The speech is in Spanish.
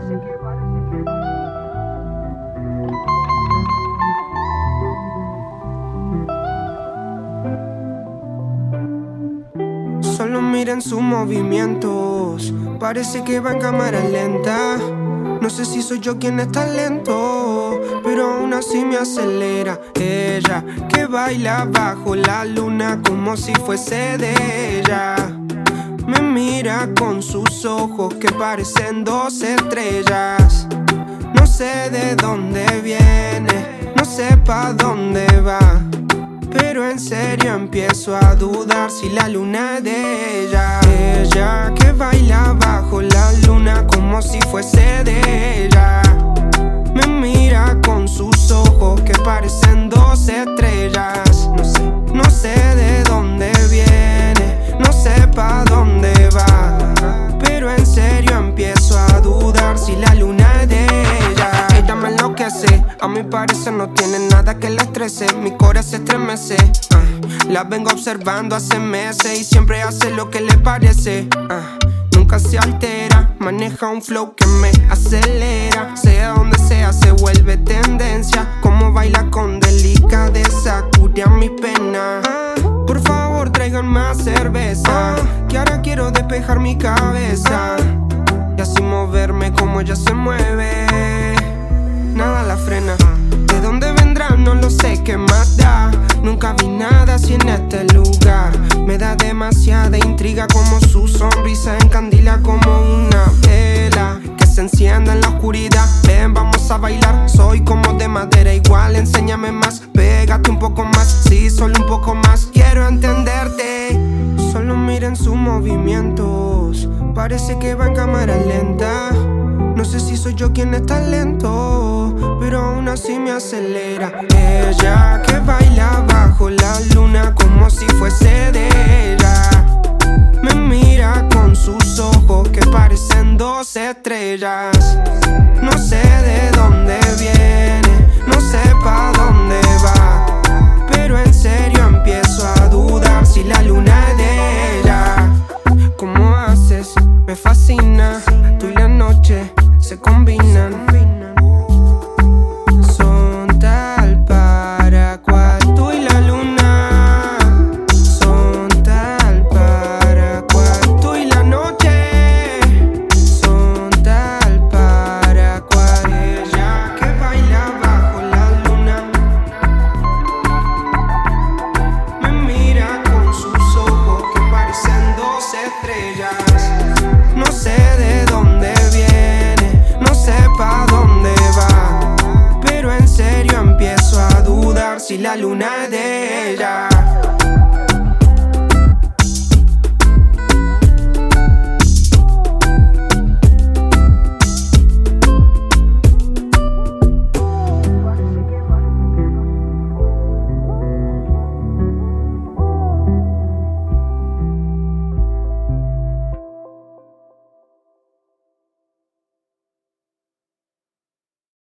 Solo miren sus movimientos, parece que va en cámara lenta. No sé si soy yo quien está lento, pero aún así me acelera. Ella que baila bajo la luna como si fuese de ella. Me mira con sus ojos que parecen dos estrellas. No sé de dónde viene, no sé pa' dónde va, pero en serio empiezo a dudar si la luna es de ella. Ella que baila bajo la luna como si fuese de ella. Me mira con sus ojos que parecen dos estrellas. No sé de dónde viene, no sé pa' dónde va, pero en serio empiezo a dudar si la luna es de ella. Ella me enloquece, a mi parecer no tiene nada que la estrese. Mi corazón se estremece, la vengo observando hace meses y siempre hace lo que le parece. Nunca se altera, maneja un flow que me acelera. Sea donde sea se vuelve tendencia, como baila con delicadeza, cura mi pena. Por favor traigan más cerveza, que ahora quiero despejar mi cabeza y así moverme como ella se mueve. Nada la frena. ¿De dónde vendrá? No lo sé, ¿qué más da? Nunca vi nada así en este lugar. Me da demasiada intriga como su sonrisa encandila como una vela que se encienda en la oscuridad. Ven, vamos a bailar. Soy como de madera igual, enséñame más. Pégate un poco más, sí, solo un poco más. Quiero entenderte. Solo miren sus movimientos, parece que va en cámara lenta. No sé si soy yo quien está lento, pero aún así me acelera. Ella que baila bajo la luna como si fuese de ella. Me mira con sus ojos que parecen dos estrellas. No sé de dónde viene, no sé pa' dónde va, pero en serio empiezo a dudar si la luna es de ella. ¿Cómo haces? Me fascina, tú y la noche se combinan. Son tal para cual, tú y la luna. Son tal para cual, tú y la noche. Son tal para cual. Ella que baila bajo la luna me mira con sus ojos que parecen dos estrellas. No sé de dónde viene, no sé pa' dónde va, pero en serio empiezo a dudar si la luna es de ella.